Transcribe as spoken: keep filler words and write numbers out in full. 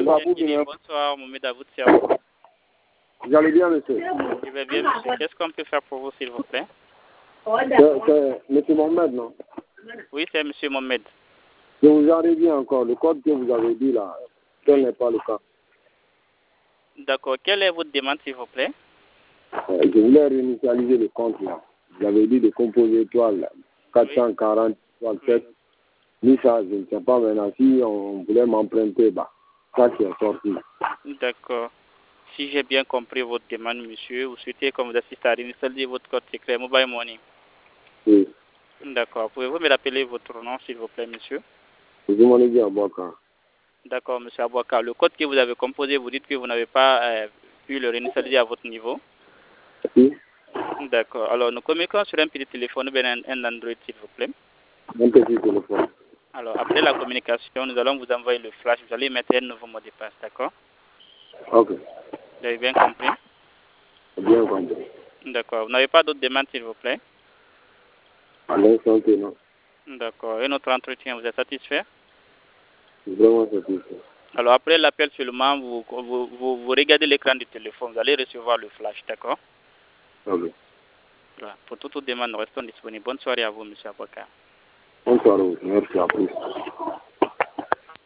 Bonsoir, Mohamed Avoud Siao. Vous allez bien, monsieur? Je vais bien, monsieur. Qu'est-ce qu'on peut faire pour vous, s'il vous plaît? C'est monsieur Mohamed, non? Oui, c'est monsieur Mohamed. Je vous ai dit encore, le code que vous avez dit là, tel n'est pas le cas. D'accord. Quelle est votre demande, s'il vous plaît? Euh, je voulais réinitialiser le compte là. Vous avez dit de composer étoile quatre cent quarante, étoile sept. Oui, ça, je ne sais pas maintenant si on voulait m'emprunter, bah, ça qui est sorti. D'accord. Si j'ai bien compris votre demande, monsieur, vous souhaitez qu'on vous assiste à réinitialiser votre code secret Mobile Money. Oui. D'accord. Pouvez-vous me rappeler votre nom, s'il vous plaît, monsieur? Je m'en ai dit à Boaka. D'accord, monsieur Abouaka. Le code que vous avez composé, vous dites que vous n'avez pas euh, pu le réinitialiser à votre niveau? Oui. D'accord. Alors, nous communiquons sur un petit téléphone ou bien un, un Android, s'il vous plaît. Un petit téléphone. Alors, après la communication, nous allons vous envoyer le flash. Vous allez mettre un nouveau mot de passe, d'accord? Ok. Vous avez bien compris? Bien compris. D'accord. Vous n'avez pas d'autres demandes, s'il vous plaît? À l'instant, non. D'accord. Et notre entretien, vous êtes satisfait? Vraiment satisfait. Alors, après l'appel seulement, vous, vous, vous, vous regardez l'écran du téléphone. Vous allez recevoir le flash, d'accord? Ok. Voilà. Pour toute autre demande, nous restons disponibles. Bonne soirée à vous, monsieur Abouaka. Bonne soirée. Merci à plus.